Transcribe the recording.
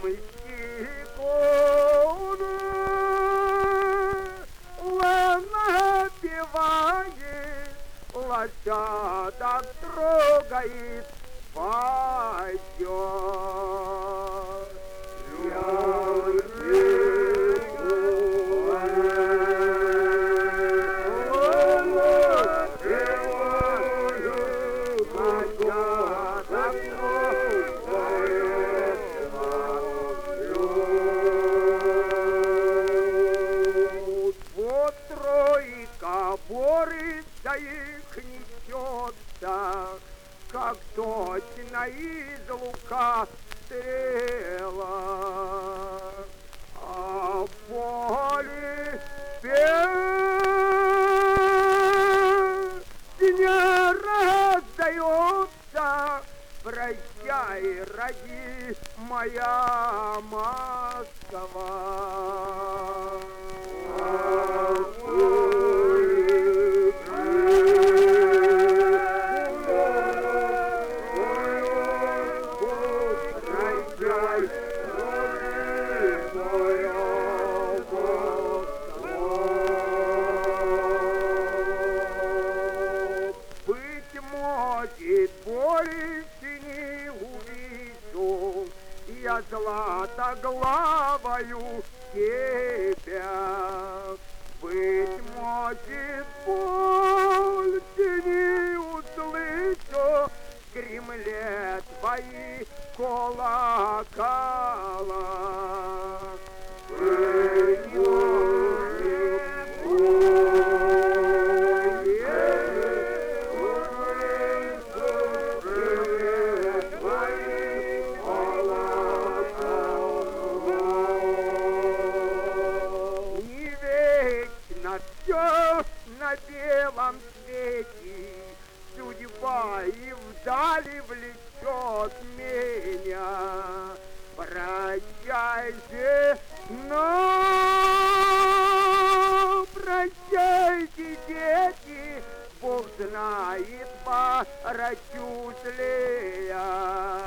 иконы, напевает, лошадок трогает, пойдет. Вот тройка борется, их несется, как точно из лука стрела. А в поле песня раздается: прощай, роди, моя Москва. Быть может, больше не увижу я златоглавою тебя. Быть может, больше не услышу в Кремле твои колокола. Быть может, все на белом свете, судьба и вдали влечет меня. Прощайте, но прощайте, дети, Бог знает, ворочусь ли я.